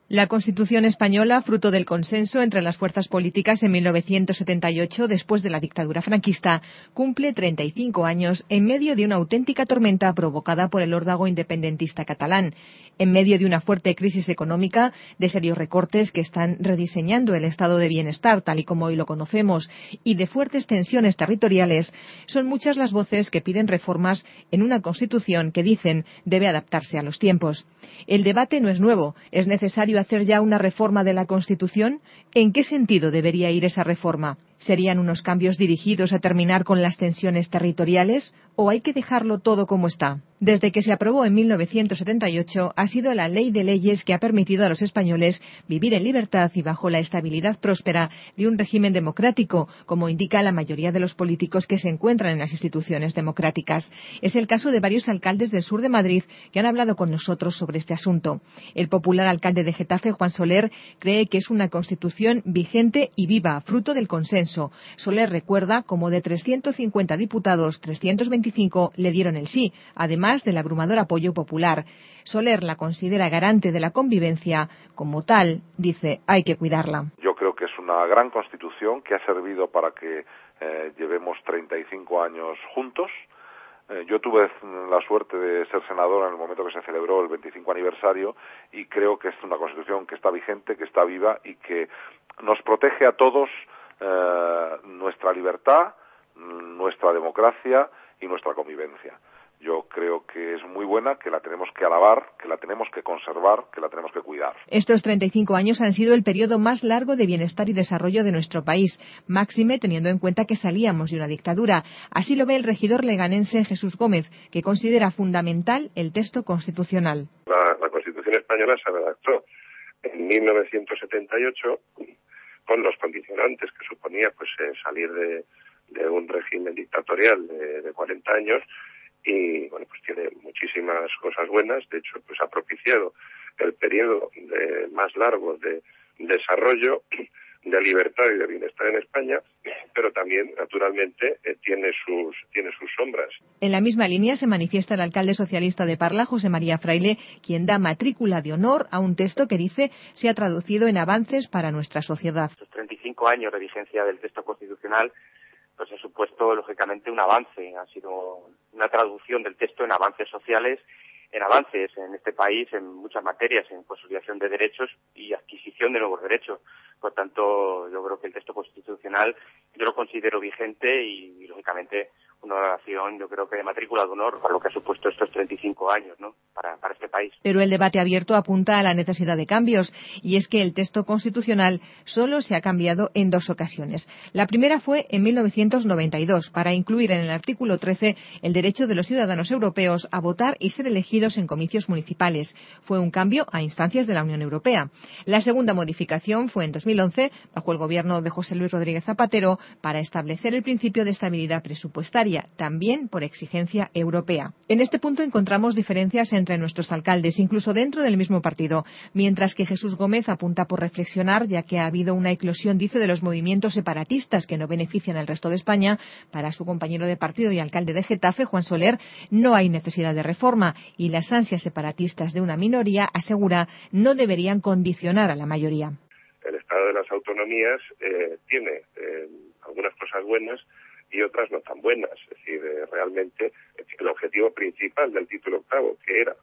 La Constitución española, fruto del consenso entre las fuerzas políticas en 1978, después de la dictadura franquista, cumple 35 años en medio de una auténtica tormenta provocada por el órdago independentista catalán, en medio de una fuerte crisis económica, de serios recortes que están rediseñando el estado de bienestar tal y como hoy lo conocemos, y de fuertes tensiones territoriales. Son muchas las voces que piden reformas en una Constitución que dicen debe adaptarse a los tiempos. El debate no es nuevo, es necesario hacer ya una reforma de la Constitución. ¿En qué sentido debería ir esa reforma? ¿Serían unos cambios dirigidos a terminar con las tensiones territoriales o hay que dejarlo todo como está? Desde que se aprobó en 1978 ha sido la ley de leyes que ha permitido a los españoles vivir en libertad y bajo la estabilidad próspera de un régimen democrático, como indica la mayoría de los políticos que se encuentran en las instituciones democráticas. Es el caso de varios alcaldes del sur de Madrid que han hablado con nosotros sobre este asunto. El popular alcalde de Getafe, Juan Soler, cree que es una Constitución vigente y viva, fruto del consenso. Soler recuerda cómo de 350 diputados, 325 le dieron el sí, además del abrumador apoyo popular. Soler la considera garante de la convivencia. Como tal, dice, hay que cuidarla. Yo creo que es una gran Constitución que ha servido para que llevemos 35 años juntos. Yo tuve la suerte de ser senador en el momento que se celebró el 25 aniversario y creo que es una Constitución que está vigente, que está viva y que nos protege a todos nuestra libertad, nuestra democracia y nuestra convivencia. Yo creo que es muy buena, que la tenemos que alabar, que la tenemos que conservar, que la tenemos que cuidar. Estos 35 años han sido el periodo más largo de bienestar y desarrollo de nuestro país, máxime teniendo en cuenta que salíamos de una dictadura. Así lo ve el regidor leganense Jesús Gómez, que considera fundamental el texto constitucional. La Constitución española se redactó en 1978 con los condicionantes que suponía salir de un régimen dictatorial de 40 años. Y bueno, pues tiene muchísimas cosas buenas. De hecho, pues ha propiciado el periodo más largo de desarrollo, de libertad y de bienestar en España, pero también, naturalmente, tiene sus sombras. En la misma línea se manifiesta el alcalde socialista de Parla, José María Fraile, quien da matrícula de honor a un texto que dice se ha traducido en avances para nuestra sociedad. Estos 35 años de vigencia del texto constitucional pues ha supuesto, lógicamente, un avance. Ha sido una traducción del texto en avances sociales, en avances en este país, en muchas materias, en consolidación de derechos y adquisición de nuevos derechos. Por tanto, yo creo que el texto constitucional yo lo considero vigente y lógicamente, una oración, yo creo que de matrícula de honor para lo que ha supuesto estos 35 años, ¿no? Para este país. Pero el debate abierto apunta a la necesidad de cambios, y es que el texto constitucional solo se ha cambiado en dos ocasiones. La primera fue en 1992, para incluir en el artículo 13 el derecho de los ciudadanos europeos a votar y ser elegidos en comicios municipales. Fue un cambio a instancias de la Unión Europea. La segunda modificación fue en 2011, bajo el gobierno de José Luis Rodríguez Zapatero, para establecer el principio de estabilidad presupuestaria, también por exigencia europea. En este punto encontramos diferencias entre nuestros alcaldes, incluso dentro del mismo partido, mientras que Jesús Gómez apunta por reflexionar, ya que ha habido una eclosión, dice, de los movimientos separatistas que no benefician al resto de España. Para su compañero de partido y alcalde de Getafe, Juan Soler, no hay necesidad de reforma y las ansias separatistas de una minoría, asegura, no deberían condicionar a la mayoría. El Estado de las Autonomías tiene algunas cosas buenas y otras no tan buenas. Es decir, realmente el objetivo principal del título octavo, que era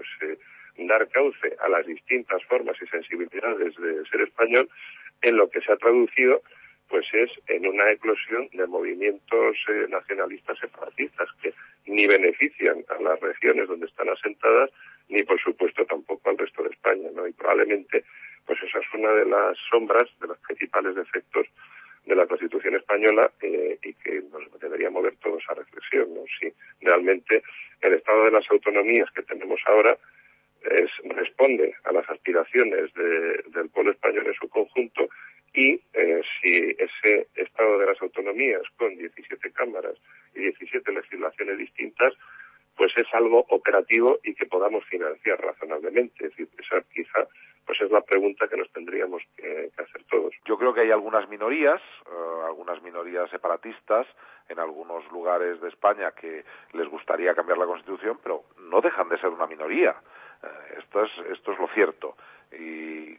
dar cauce a las distintas formas y sensibilidades de ser español, en lo que se ha traducido pues es en una eclosión de movimientos nacionalistas separatistas que ni benefician a las regiones donde están asentadas ni por supuesto tampoco al resto de España, ¿no? Y probablemente pues esa es una de las sombras, de los principales defectos de la Constitución española y que nos debería mover todos a reflexión, ¿no? Si realmente el estado de las autonomías que tenemos ahora responde a las aspiraciones del pueblo español en su conjunto y si ese estado de las autonomías con 17 cámaras y 17 legislaciones distintas pues es algo operativo y que podamos financiar razonablemente. Es decir, esa quizá pues es la pregunta que nos tendríamos que hacer todos. Yo creo que hay algunas minorías separatistas en algunos lugares de España que les gustaría cambiar la Constitución, pero no dejan de ser una minoría. Esto es lo cierto. Y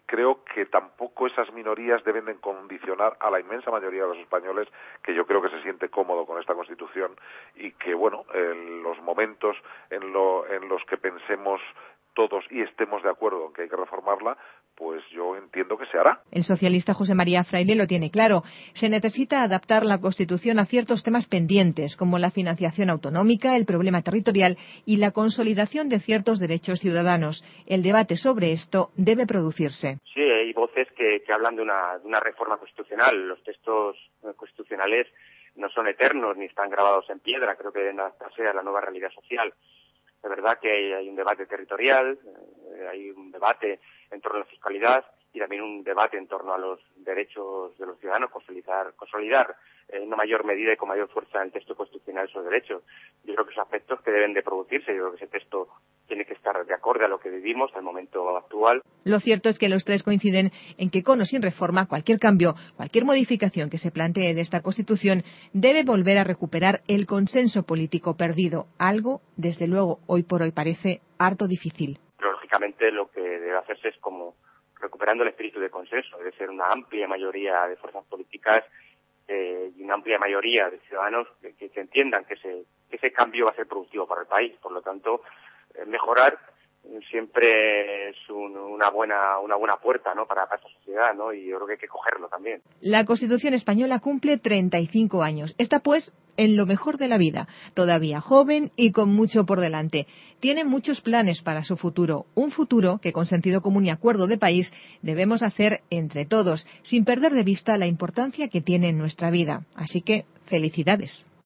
creo que tampoco esas minorías deben de condicionar a la inmensa mayoría de los españoles, que yo creo que se siente cómodo con esta Constitución y que, bueno, en los momentos en los que pensemos todos y estemos de acuerdo en que hay que reformarla, pues yo entiendo que se hará. El socialista José María Fraile lo tiene claro. Se necesita adaptar la Constitución a ciertos temas pendientes, como la financiación autonómica, el problema territorial y la consolidación de ciertos derechos ciudadanos. El debate sobre esto debe producirse. Sí, hay voces que hablan de una reforma constitucional. Los textos constitucionales no son eternos ni están grabados en piedra. Creo que deben adaptarse a la nueva realidad social. Es verdad que hay un debate territorial, hay un debate en torno a la fiscalidad y también un debate en torno a los derechos de los ciudadanos, consolidar en una mayor medida y con mayor fuerza el texto constitucional esos derechos. Yo creo que son aspectos que deben de producirse. Yo creo que ese texto tiene que estar de acorde a lo que vivimos al momento actual. Lo cierto es que los tres coinciden en que con o sin reforma, cualquier cambio, cualquier modificación que se plantee de esta Constitución debe volver a recuperar el consenso político perdido, algo, desde luego, hoy por hoy parece harto difícil. Pero, lógicamente, lo que debe hacerse es como recuperando el espíritu de consenso, debe ser una amplia mayoría de fuerzas políticas y una amplia mayoría de ciudadanos que entiendan que ese cambio va a ser productivo para el país. Por lo tanto, mejorar siempre es una buena puerta, ¿no?, para esta sociedad, ¿no? Y yo creo que hay que cogerlo también. La Constitución española cumple 35 años. Está, pues, en lo mejor de la vida, todavía joven y con mucho por delante. Tiene muchos planes para su futuro, un futuro que con sentido común y acuerdo de país debemos hacer entre todos, sin perder de vista la importancia que tiene en nuestra vida. Así que, felicidades.